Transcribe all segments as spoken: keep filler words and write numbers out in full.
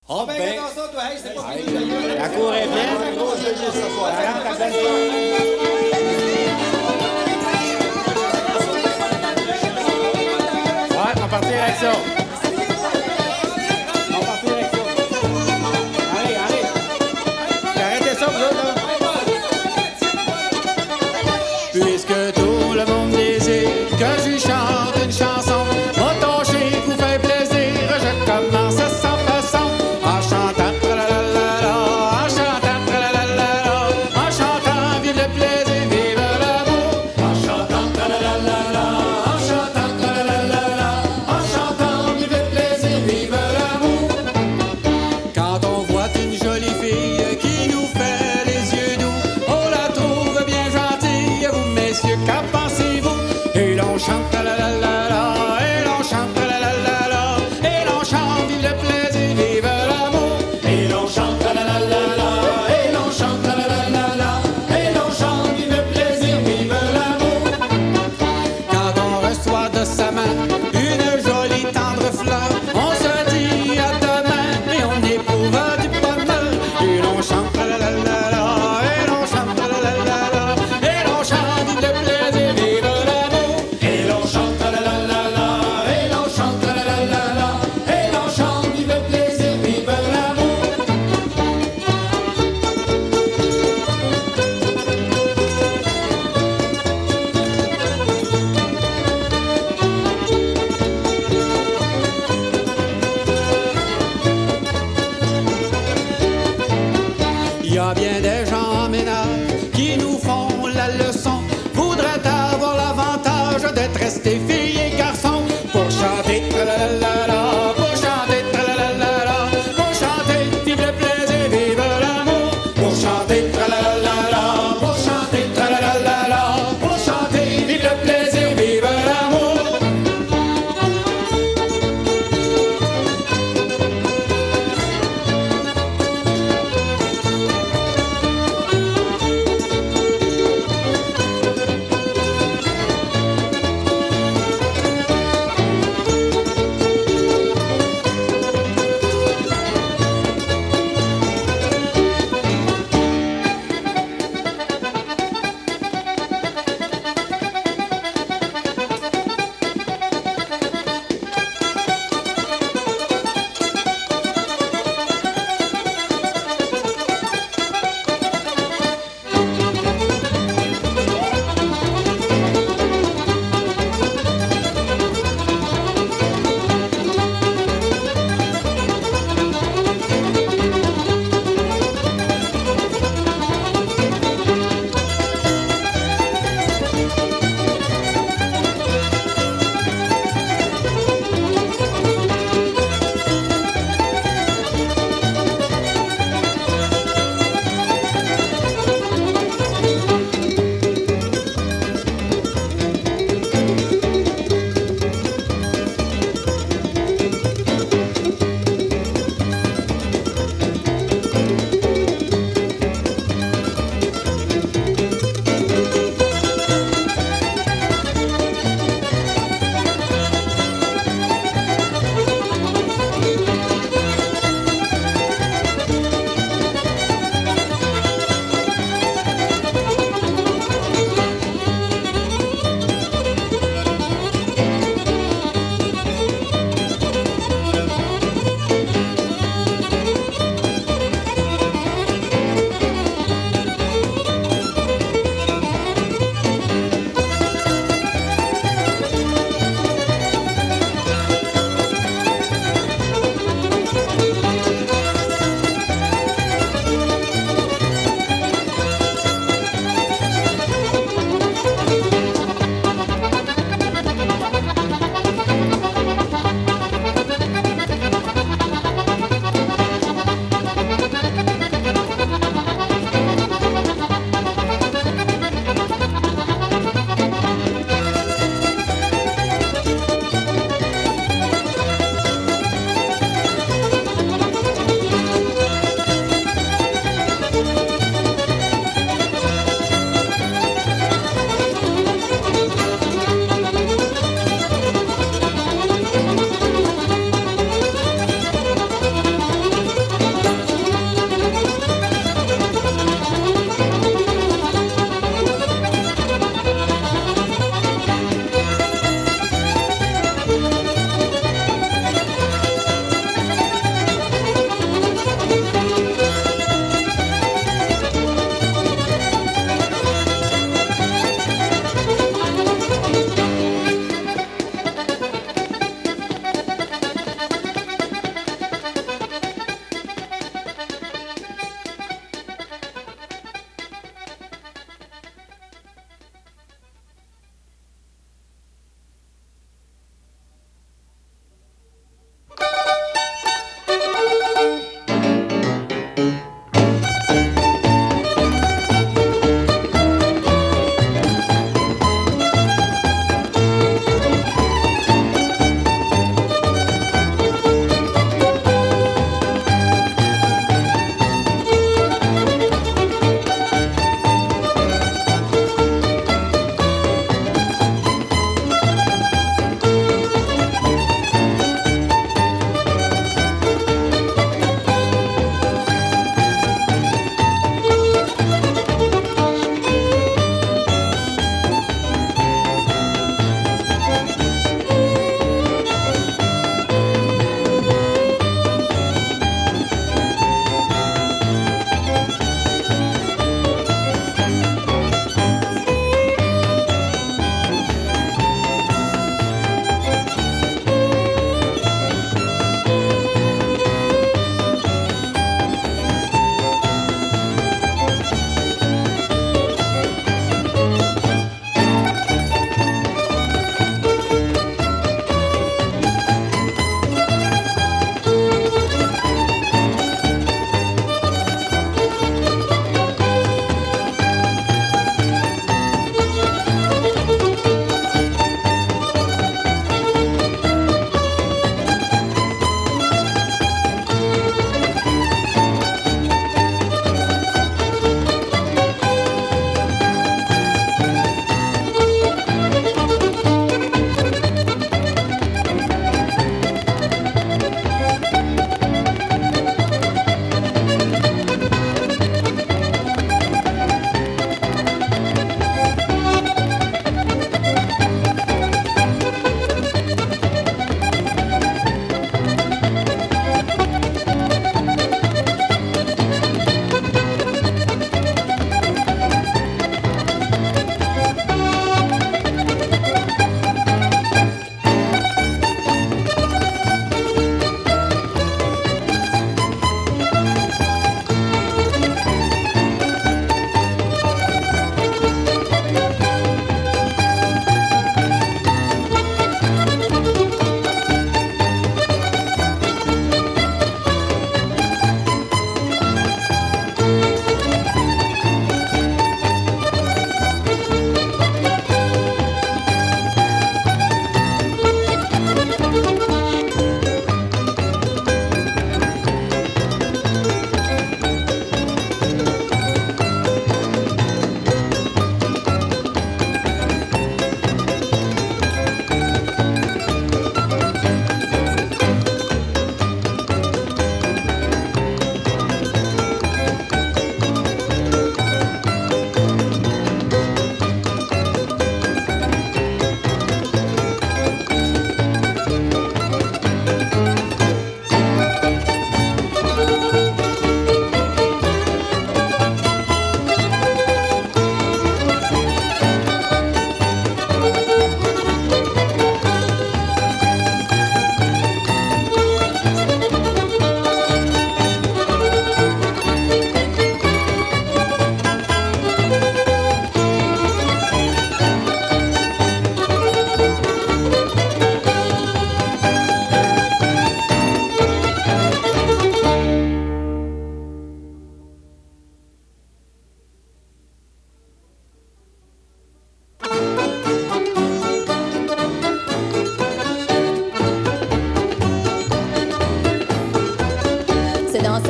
Ah ben, ben, attends ça, toi, hey, c'est pas hey, fini. la cour est pleine. Un gros jeu ce soir. La rampe à pleine place. Ouais, on va partir avec ça. On va partir avec ça. Allez, allez. Arrêtez ça, vous autres, là. Puisque tout le monde désire que je lui chante une chanson, m'a touché pour faire plaisir, je commence sans façon, en chantant tralalala, en chantant tralalala, en chantant vive le plaisir, vive l'amour, en chantant tralalala, en chantant tralalala, en chantant vive le plaisir, vive l'amour. Quand on voit une jolie fille qui nous fait les yeux doux, on la trouve bien gentille, vous messieurs, qu'en pensez-vous? Et l'on chante la la la la, et l'on chante la la la la, et l'on chante vive le plaisir, vive l'amour. Et l'on chante la la la la, et l'on chante la la la la, et l'on chante vive le plaisir, vive l'amour. Quand on reçoit de sa main une jolie tendre fleur, on se dit à demain et on éprouve du bonheur. Et l'on chante la la la la, et l'on chante la la la la, et l'on chante vive le plaisir, vive l'amour. Et l'on chante la la la la, et l'on chante la la la la, et l'on chante vive le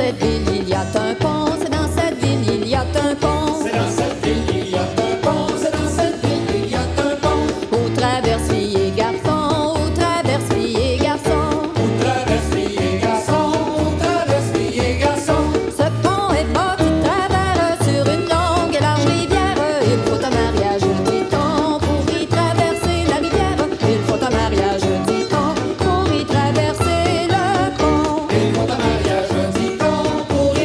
cette ville, il y a un pont. C'est dans cette ville, il y a un pont. C'est dans cette ville, il y a un pont. C'est dans cette ville, il y a un pont. Où traverse filles et garçons, où traverse filles et garçons. Où traverse filles et garçons, où traverse filles et garçons. Ce pont est bâti de travers sur une longue et large rivière. Il faut un mariage, dit-on, pour y traverser la rivière. Il faut un mariage, dit-on, pour y traverser le pont. Il faut un mariage, dit-on, pour y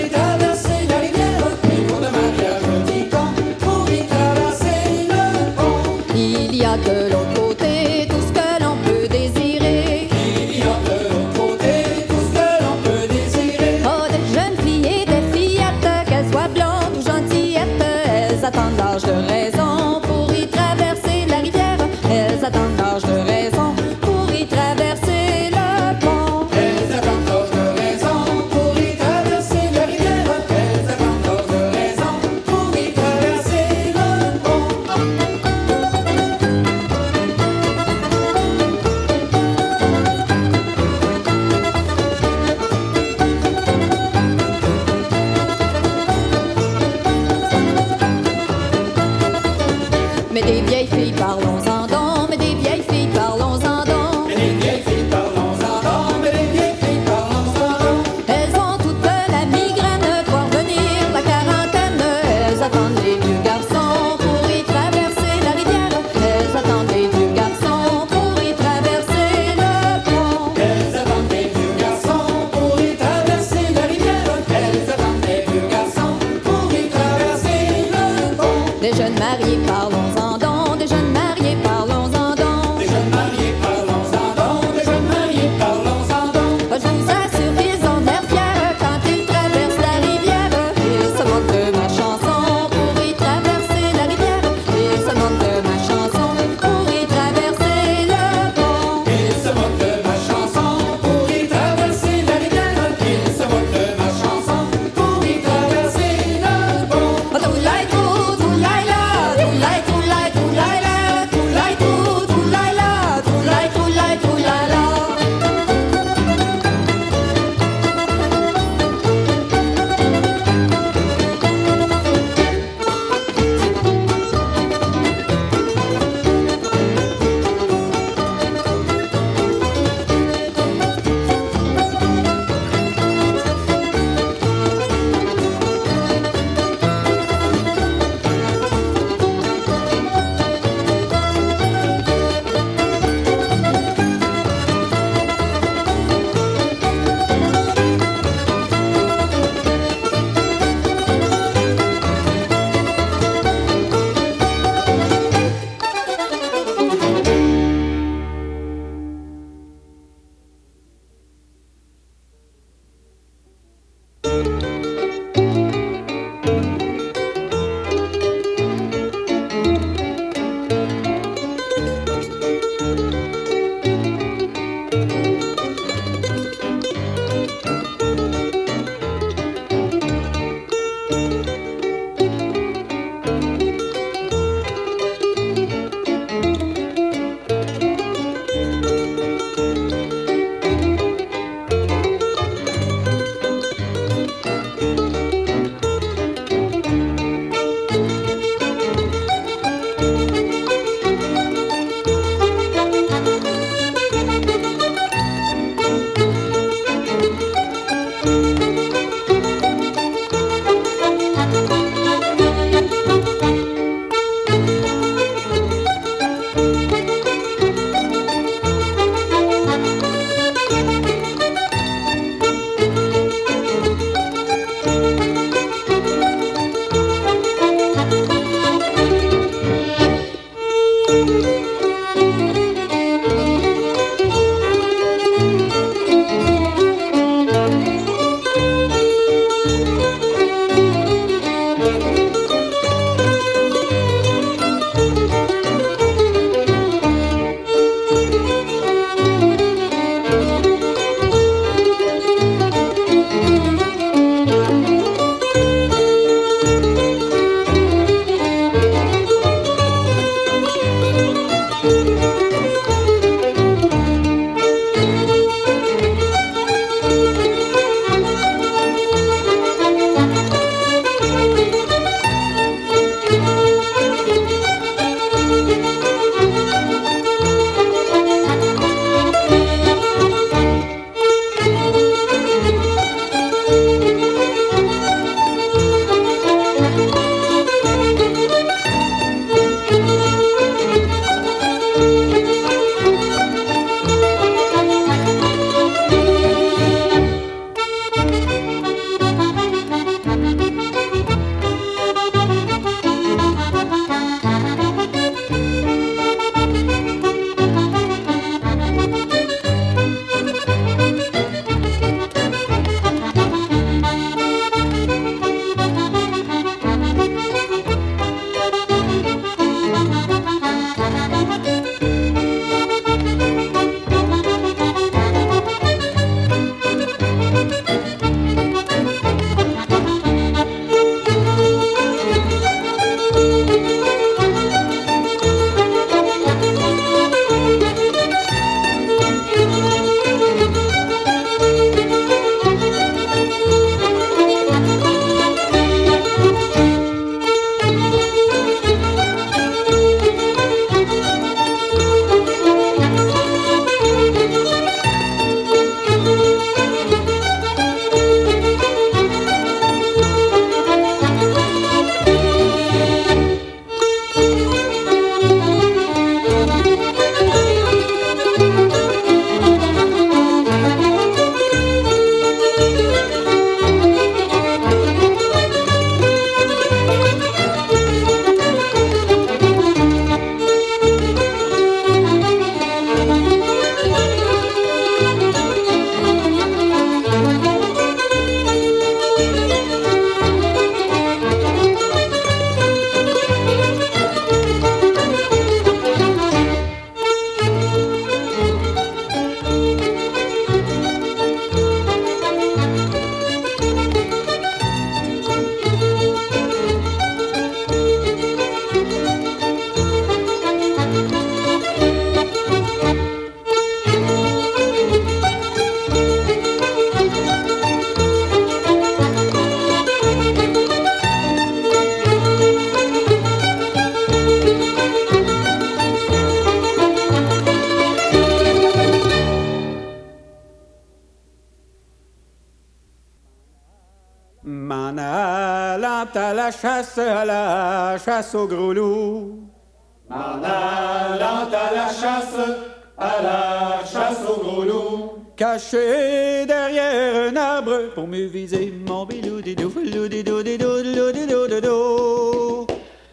M'en allant à la chasse, à la chasse au gros loup. M'en allant à la chasse, à la chasse au gros loup. Caché derrière un arbre pour mieux viser mon biloudidou, loudidou, didou, loudidou, didou.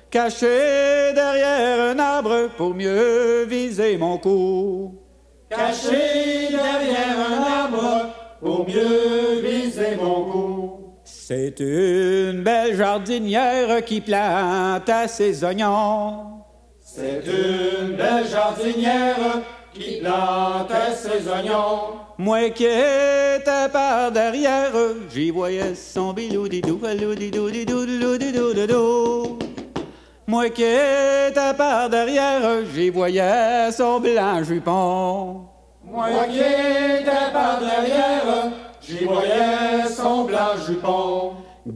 Caché derrière un arbre pour mieux viser mon cou. Caché derrière un arbre pour mieux viser mon cou. C'est une belle jardinière qui plante à ses oignons. C'est une belle jardinière qui plantait ses oignons. Moi qui étais par derrière, j'y voyais son biloudidou, loudidou, didou, loudidou, didou. Moi qui étais par derrière, j'y voyais son blanc jupon. Moi qui étais par derrière, j'y voyais son blanc jupon.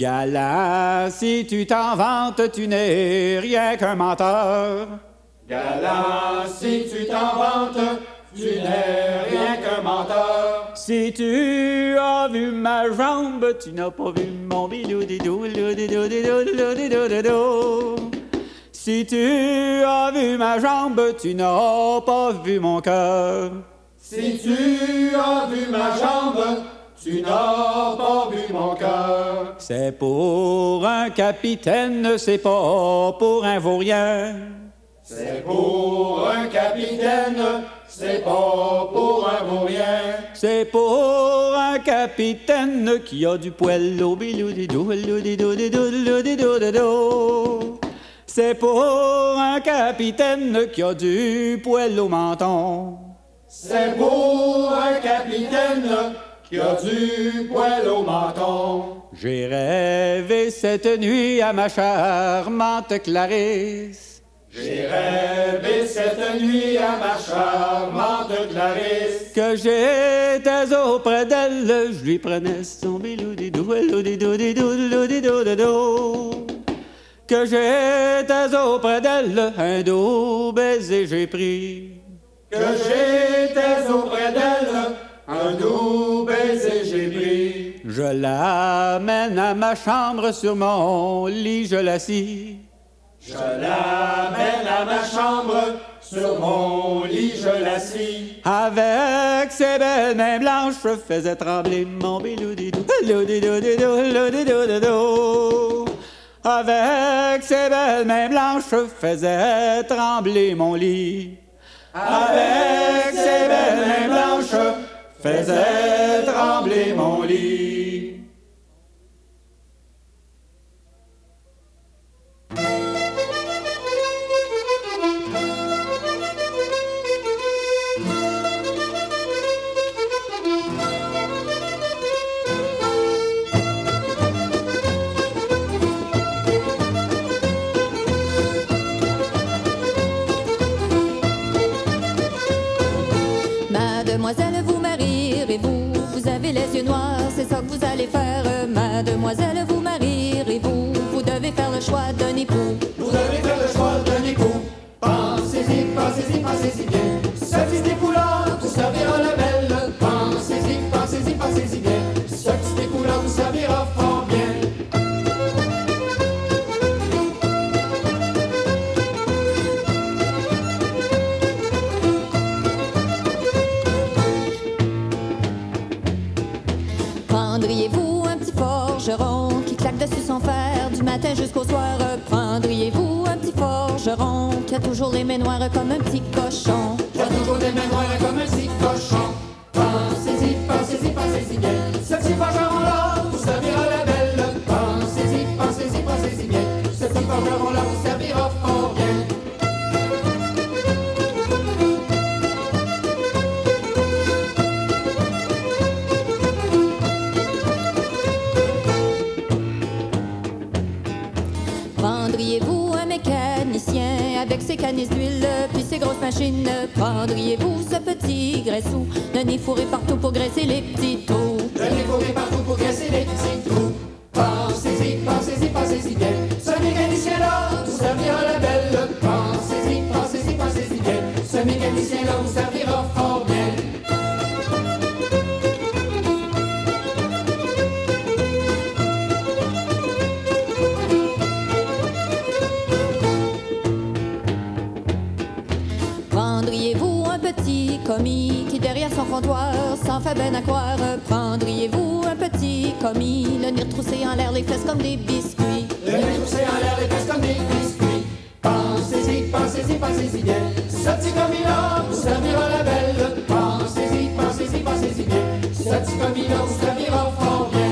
Galant, si tu t'en vantes, tu n'es rien qu'un menteur. Galant, si tu t'en vantes, tu n'es rien qu'un menteur. Si tu as vu ma jambe, tu n'as pas vu mon biloudidou, loudidou, didou, loudidou, didou. Si tu as vu ma jambe, tu n'as pas vu mon cœur. Si tu as vu ma jambe, tu n'as pas vu mon cœur. C'est pour un capitaine, c'est pas pour un vaurien. C'est pour un capitaine, c'est pas pour un vaurien. C'est pour un capitaine qui a du poil au biloudidou, loudidou, didou, loudidou, didou. C'est pour un capitaine qui a du poil au menton. C'est pour un capitaine qui a du poil au menton. J'ai rêvé cette nuit à ma charmante Clarisse. J'ai rêvé cette nuit à ma charmante Clarisse. Que j'étais auprès d'elle, je lui prenais son biloudidou, loudidou, didou, loudidou, didou. Que j'étais auprès d'elle, un doux baiser j'ai pris. Que j'étais auprès d'elle, un doux baiser j'ai pris. Je l'amène à ma chambre, sur mon lit je l'assis. Je l'amène à ma chambre, sur mon lit je l'assis. Avec ses belles mains blanches, je faisais trembler mon biloudidou, loudidou, didou, loudidou, didou. Avec ses belles mains blanches, je faisais trembler mon lit. Avec ses belles mains blanches, faisait trembler mon lit. Mademoiselle, vous marierez-vous? Vous avez les yeux noirs, c'est ça que vous allez faire. Mademoiselle, vous marierez-vous? Vous devez faire le choix d'un époux. Vous devez faire le choix d'un époux. Pensez-y, pensez-y, pensez-y bien. Ce petit époux-là vous servira la belle. Pensez-y, pensez-y, pensez-y bien. Ce petit époux-là vous servira fort bien. Prendriez-vous un petit forgeron qui claque dessus son fer du matin jusqu'au soir? Prendriez-vous un petit forgeron qui a toujours les mains noires comme un petit cochon? Qui a toujours des mains noires comme un petit cochon. Pensez-y, pensez-y, pensez-y bien. Ce petit forgeron-là vous servira la belle. Pensez-y, pensez-y, pensez-y bien. Ce petit forgeron-là vous servira fort bien. Prendriez-vous un mécanicien avec ses canisses d'huile puis ses grosses machines? Prendriez-vous ce petit graissou, le nez fourré partout pour graisser les petits trous? Le nez fourré partout pour graisser les petits trous. Pensez-y, pensez-y, pensez-y bien. Ce mécanicien-là vous servira la belle. Pensez-y, pensez-y, pensez-y bien. Ce mécanicien-là vous servira fort bien. comptoir, sans fait ben à croire. Prendriez-vous un petit commis, le nez retroussé en l'air, les fesses comme des biscuits. Le nez retroussé en l'air, les fesses comme des biscuits. Pensez-y, pensez-y, pensez-y bien. Ce petit commis-là vous servira la belle. Pensez-y, pensez-y, pensez-y bien. Ce petit commis-là vous servira fort bien.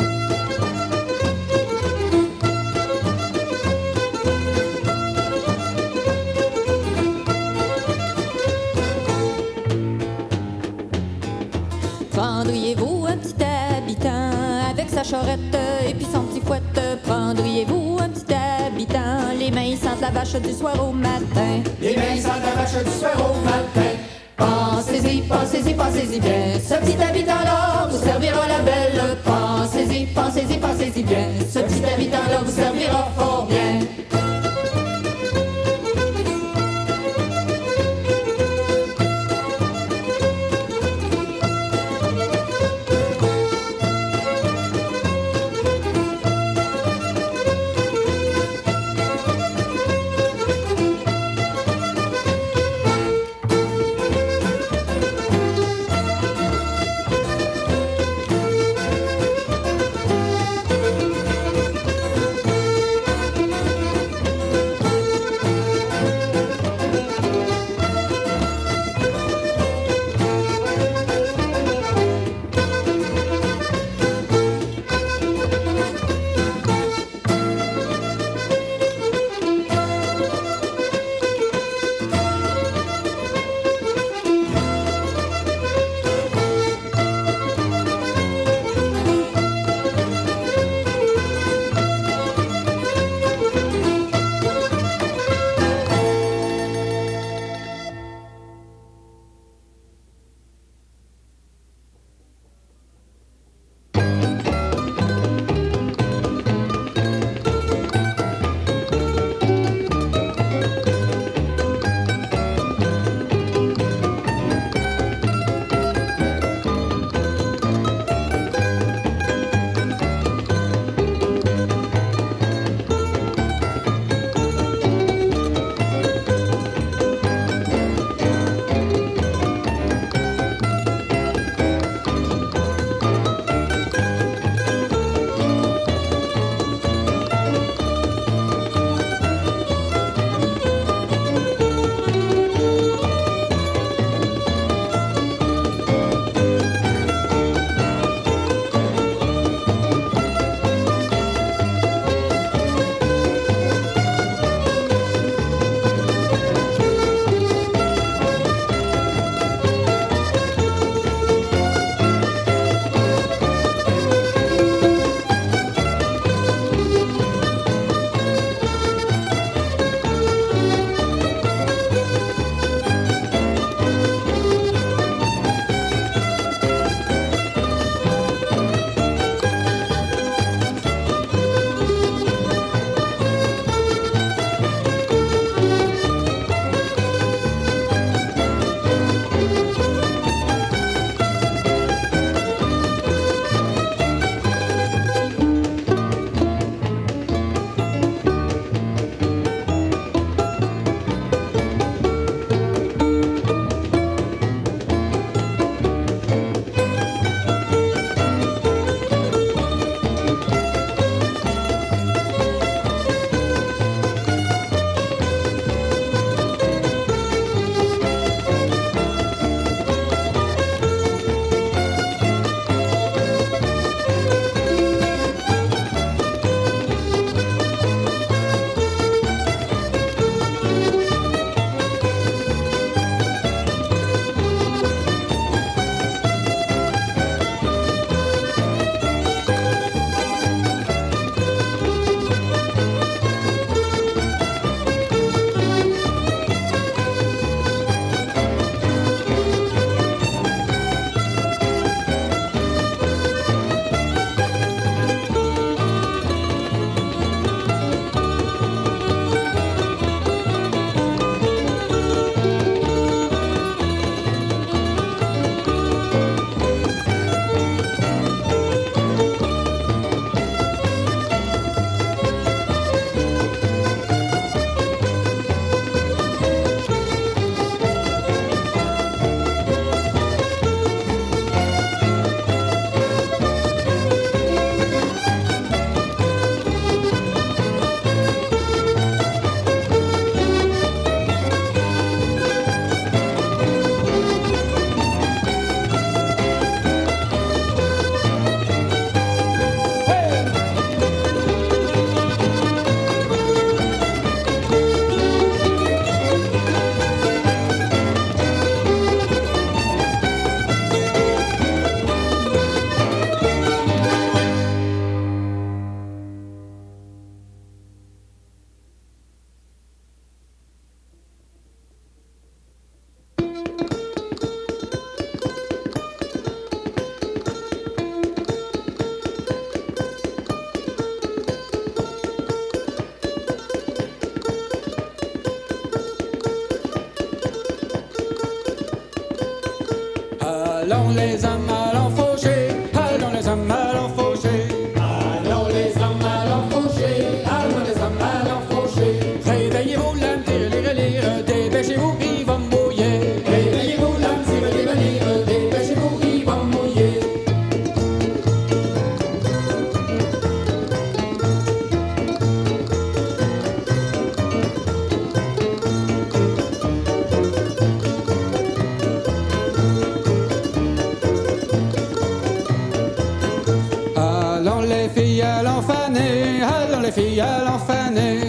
Prendriez-vous un petit habitant avec sa charrette et puis son petit fouette? Prendriez-vous un petit habitant, les mains sentent la vache du soir au matin? Les mains sentent la vache du soir au matin. Pensez-y, pensez-y, pensez-y bien. Ce petit habitant-là vous servira la belle. Pensez-y, pensez-y, pensez-y bien. Ce petit habitant-là vous servira fort bien. les filles à l'enfaner, allons les filles à l'enfaner.